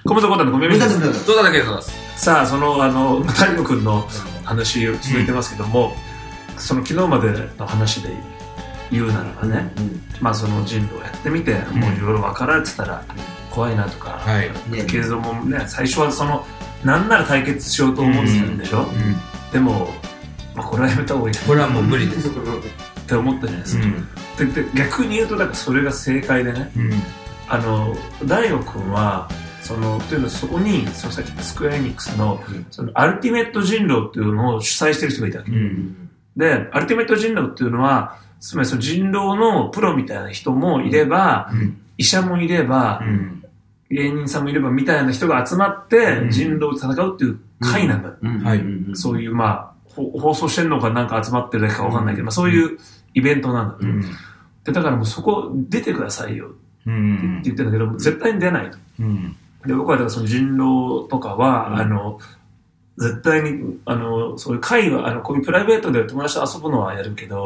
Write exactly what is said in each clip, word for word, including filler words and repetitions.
ごめんなさい、ごめんなさい。 どうだだけです。 さあ、その、あの、太陽君の話続いてますけども、うん、その昨日までの話で言うならばね、うん、まあその人狼をやってみて、うん、もういろいろ分かられてたら怖いなとか、はい、慶三もね、最初はその、なんなら対決しようと思ってたんでしょ、うんうん、でも、まあ、これはやめた方がいい。 これはもう無理です。 って思ったじゃないですか。うん、でで逆に言うと、だからそれが正解でね、うん、あの、大悟君は、そのというのはそこにそのさっき言ったスクエアエニックス の,、うん、そのアルティメット人狼っていうのを主催してる人がいたわけ、うん、でアルティメット人狼っていうのはつまりその人狼のプロみたいな人もいれば、うん、医者もいれば、うん、芸人さんもいればみたいな人が集まって人狼と戦うっていう会なんだ、うんはい、そういうまあ放送してんのかなんか集まってるだけか分かんないけど、まあ、そういうイベントなんだ、うん、でだからもうそこ出てくださいよって言ってるんだけど、絶対に出ないと、うんで僕はだからその人狼とかは、うん、あの絶対にあのそういう会はあのこういうプライベートで友達と遊ぶのはやるけど、うん、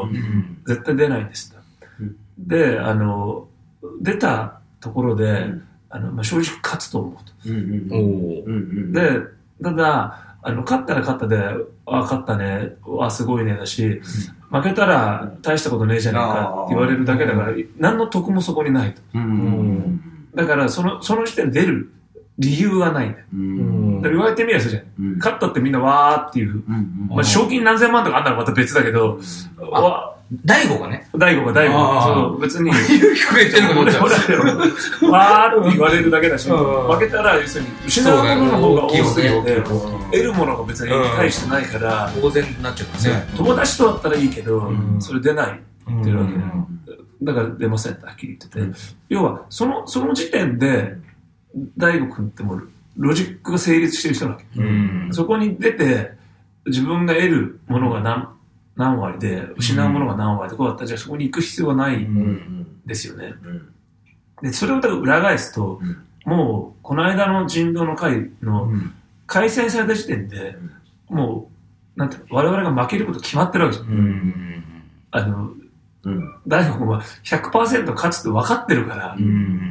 絶対出ないんです、うん、であの出たところで、うん、あのまあ、正直勝つと思うと、うんうん、でただあの勝ったら勝ったであ勝ったねあすごいねだし、うん、負けたら大したことねえじゃないかって言われるだけだから何の得もそこにないと、うん、だからそのその時点で出る理由はないんだよ。うん、だから言われてみればそうじゃん、うん。勝ったってみんなわーっていう。うん、まあ、賞金何千万とかあんなのまた別だけど、うん、 大悟がね。 大悟が大悟が。そう別に。 聞こえてるのか思っちゃう。わーって言われるだけだし、負けたら要するに失うものの方が多すぎて、得るものが別に大してないから、 当然になっちゃうんですね。 友達とだったらいいけど、うん、それ出ないって言うわけだよ。だから出ませんってはっきり言ってて。うん、要は、その、その時点で、大悟君ってもうロジックが成立してる人なわけ、うん、そこに出て自分が得るものが 何, 何割で失うものが何割でこうだったらじゃあそこに行く必要はないんですよね、うん、でそれを裏返すと、うん、もうこの間の人狼の会の開催された時点で、うん、もうなんて我々が負けること決まってるわけじゃん、うん、あの、うん、大悟君は ひゃくパーセント 勝つって分かってるから、うん、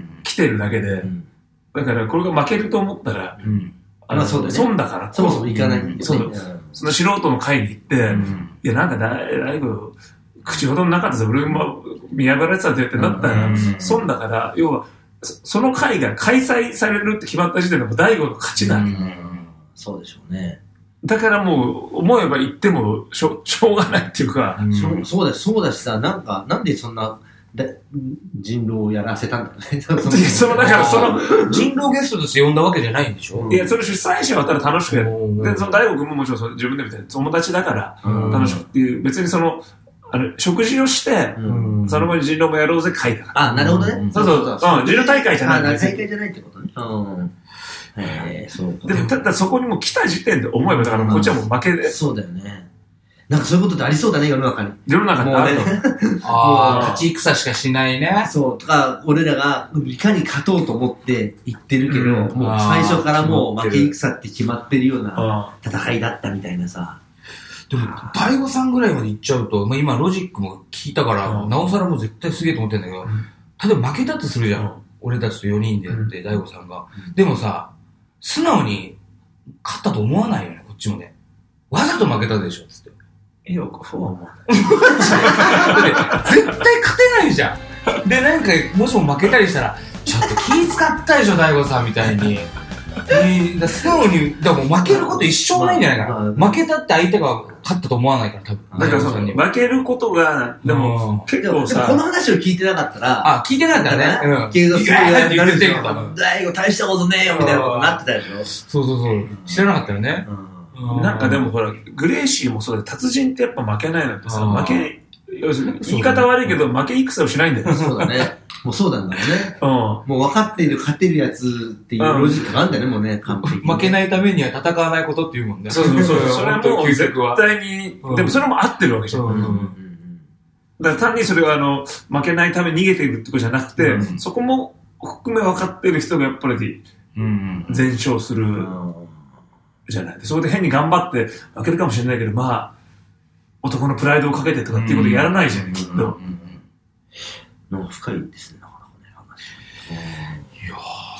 来てるだけで、うんだからこれが負けると思ったら、うん、あの、まあそうだね、損だからそもそも行かないんで、ね、 そう、うん、その素人の会に行って、うん、いやなんか大悟口ほどなかったぞ俺も見破られてたってってなったら、うん、損だから要はその会が開催されるって決まった時点でも大悟の勝ちなんだ、うん、 そうでしょうね。 だからもう思えば言ってもし ょ, しょうがないっていうか、 うん、そうそうだそうだしさなんかなんでそんなで人狼をやらせたんだね。そのだからその人狼ゲストとして呼んだわけじゃないんでしょ。 いやその主催者はただ楽しくやる。でその大悟君ももちろんそ自分で見て友達だから楽しくっていう別にそのあの食事をしてその後に人狼もやろうぜ会だから。 あなるほどね。 そうそうそう。うん人狼大会じゃない。 大会じゃないってことね。うん。へえそう。 でもただそこにも来た時点で思えばだからこっちはもう負けで。 そうだよね。なんかそういうことってありそうだね、世の中に。 世の中にあるの。もう、ね、 ああ、勝ち戦しかしないね。 そう、とか、俺らがいかに勝とうと思って言ってるけど、うん、もう最初からもう負け戦って決まってるような戦いだったみたいなさ。 でも、大悟さんぐらいまで行っちゃうと、まあ、今ロジックも聞いたから、うん、なおさらもう絶対すげえと思ってんだけど、うん、例えば負けたとするじゃん。うん、俺たちとよにんでやって、大悟さんが、うん。でもさ、素直に勝ったと思わないよね、こっちもね。わざと負けたでしょ、つって。 いや、そうは思わない。 絶対勝てないじゃん。で、なんか、もしも負けたりしたら、ちょっと気使ったでしょ、大悟さんみたいに。えー、だ素直に、だからもう負けること一生ないんじゃないかな。負けたって相手が勝ったと思わないから、多分。 だからその、負けることが、でも、結構さ。 でもこの話を聞いてなかったら、 あ、聞いてなかったらね。 うん。けど、すごい言われてるから、大悟大したことねえよ、みたいなことになってたでしょ。 そうそうそう。知らなかったよね。 なんかでもほら、グレイシーもそうだ達人ってやっぱ負けないなんてさ、負け、要するに言い方悪いけど負け戦をしないんだよ。 そうだね。もうそうなんだろうね。うん。もう分かっている勝てるやつっていうロジックがあるんだよね、もうね、完璧。 負けないためには戦わないことっていうもんね。 そうそうそう。それはもう絶対に、でもそれも合ってるわけじゃん。だから単にそれはあの、負けないために逃げているってことじゃなくて、そこも含め分かっている人がやっぱり全勝する。じゃない。そこで変に頑張って負けるかもしれないけど、まあ、男のプライドをかけてとかっていうことやらないじゃん、きっと。 なんか深いですね、なかなかね、話。 いやー、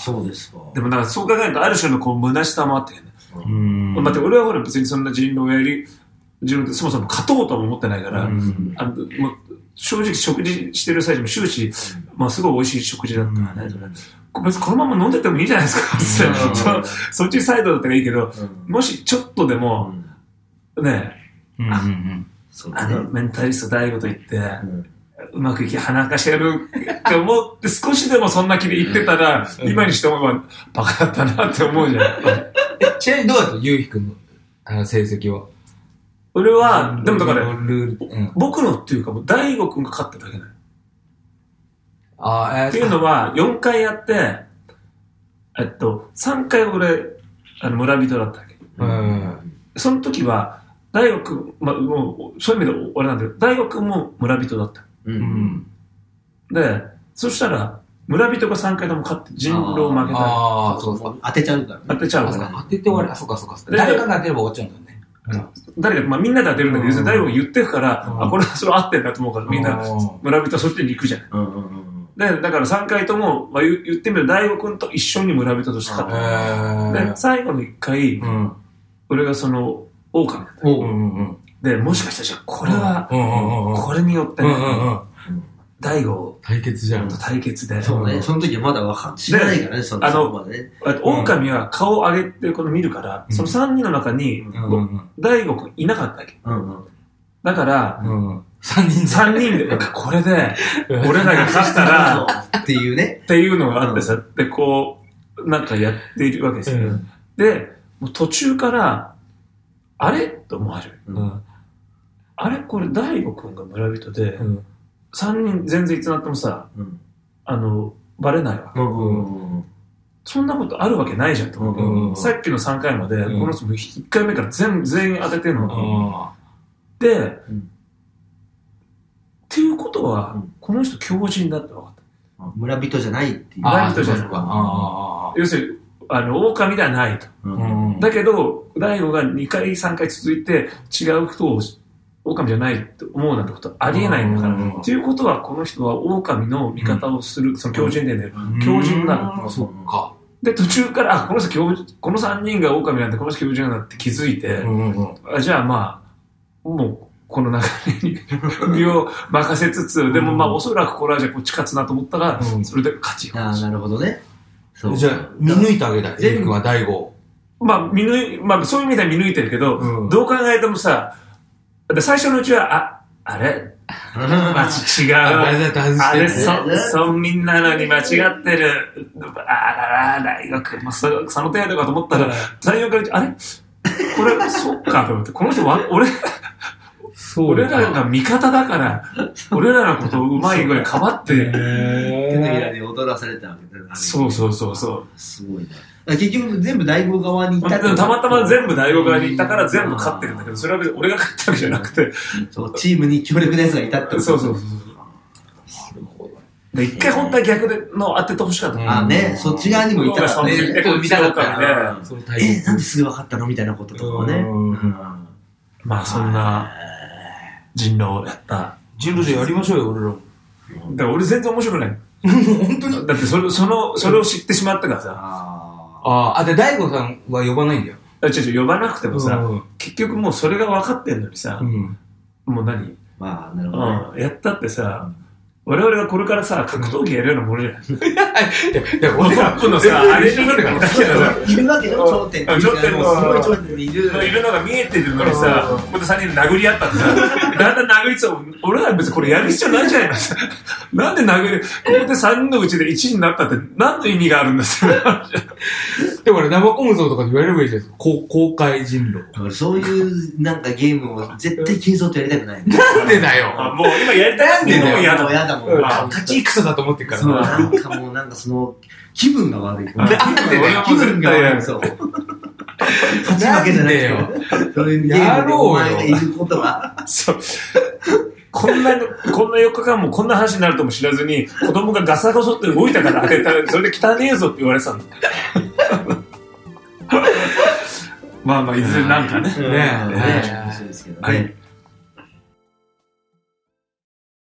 そうですか。 でもなんかそう考えるとある種のこう虚しさもあってね。 うん。 まあ、で俺はほら別にそんな人狼をやり、人狼ってそもそも勝とうとは思ってないから、うん、あのもう正直食事してる最中も終始、まあすごい美味しい食事だったからね。うん、別にこのまま飲んでてもいいじゃないですか。うん、そ, そっちサイドだったらいいけど、うん、もしちょっとでも、うん、ねえ、うんうんうんあの、メンタリスト大悟と言って、うん、うまくいき鼻かしやるって思って少しでもそんな気で言ってたら、うん、今にして思えばバカだったなって思うじゃん。 え、ちなみにどうだったゆうひくんのあの成績は？ 俺は、でもだから、うん、僕のっていうか、大悟くんが勝っただけだよ。 あー、えー、 っていうのは、よんかいやって、えっと、さんかい俺、あの、村人だったわけ。うん。その時は、大悟くん、まあ、もう、そういう意味で俺なんだけど、大悟くんも村人だった。うん。で、そしたら、村人がさんかいとも勝って人狼負けた。 ああ、そうそう。当てちゃうから、ね。 当てちゃうから、 ね。当てて終わり。あ、そっかそっか。誰かが当てれば終わっちゃうんだよね。うん、誰か、まあみんなで当てるんだけど、大悟が言ってるから、うん、あ、これはそれ合ってんだと思うから、みんな村人そっちに行くじゃない。うんうんうん、で、だからさんかいとも、まあ、言ってみると大悟くんと一緒に村人として勝った。で、最後のいっかい、うん、俺がその、狼だった。うんうんうん、で、もしかしたら、これは、うんうん、これによってね、大悟対決じゃん。 と対決で。 そうね。その時はまだわかん知らないからね、そのあの、ね、狼は顔を上げてこの見るから、うん、そのさんにんの中に、うん、大悟くんいなかったわけ。うんうん、だから、うん、さんにんさんにんで、これで、俺らが勝ったら、 っていうね。 っていうのがあってさ、で、こう、なんかやっているわけですよ。うん、で、もう途中から、あれと思う始める。うん、あれこれ大悟くんが村人で、うんさんにん全然いつなってもさ、うん、あの、バレないわけ、うんうんうん。そんなことあるわけないじゃんと思って、うんうん、さっきのさんかいまで、うん、この人もいっかいめから全全員当ててるの、うん。で、うん、っていうことは、うん、この人強靭だって分かった。 村人じゃないっていう。 村人じゃない。要するに、あの、狼ではないと。うんうん、だけど、大悟がにかいさんかい続いて違う人を狼じゃないって思うなんてことはありえないんだから。ということは、この人は狼の味方をする、うん、その強靭でね、強靭なの。 そっか。 で、途中から、あ、この人強、このさんにんが狼なんで、この人強靭なんだって気づいて、うんうん、あじゃあまあ、もう、この流れに身を任せつつ、でもまあ、おそらくこれはじゃあこっち勝つなと思ったら、うん、それで勝ち。 ああ、なるほどね。 そうじゃあ、見抜いてあげたい。全部は大悟。 まあ、見抜い、まあ、そういう意味では見抜いてるけど、うん、どう考えてもさ、で最初のうちは、あ、あれ間違う。あれ、そ、そ、みんなのに間違ってる。あらら、大学もそ、その程度かと思ったら、最初から、あれこれ、そっかと思って、この人は、俺、俺らが味方だから、俺らのことをうまい具合かばって。手のひらで踊らされたわけだね。 そうそうそうそう。 すごいね。結局全部大悟側に行ったたまたま全部大悟側に行ったから全部勝ってるんだけど、それは別に俺が勝ったわけじゃなくて。 そう、チームに強力なやつがいたってこと。 そうそうそう。なるほど。一回本当は逆での当ててほしかった。 あ、ね、そっち側にもいたらね、 見たかったね。 え、なんですぐ分かったのみたいなこととかね。 まあそんな人狼やった。 人狼でやりましょうよ、俺ら。 だから俺全然面白くない。 本当にだってそれ、その、それを知ってしまったからさ。 ああ、で、大悟さんは呼ばないんだよ。 あ、違う違う、呼ばなくてもさ、うん、結局もうそれが分かってんのにさ、うん、もう何まあ、なるほど、ねうん。やったってさ、我々がこれからさ、格闘技やるようなものじゃない。 いや、俺らのさ、あれいるいるわけよ、頂点。 頂点の、 すごい頂点にいる。 いるのが見えてるのにさ、ここでさんにんで殴り合ったってさ、だんだん殴りつつ、俺ら別にこれやる必要ないじゃないですか。なんで殴り、ここでさんにんのうちでいちいになったって何の意味があるんですか。 でも俺生コムゾとかで言われればいいじゃないですか。公開人狼。 そういうなんかゲームを絶対継続とやりたくない。 なんでだよ。 もう今やりたいんでも嫌だ。嫌だもん。 勝ち戦だと思ってるから。 そう、なんかもうなんかその、気分が悪い。 なんで気分が悪い。そう。勝ち負けじゃないよ。そういうゲームでお前がいることが。 そう。こんな、こんなよっかかんもこんな話になるとも知らずに、子供がガサゴソって動いたから当てたら、それで汚ねえぞって言われてたんだ。まあまあ、いずれなんかね。ねえ。はい。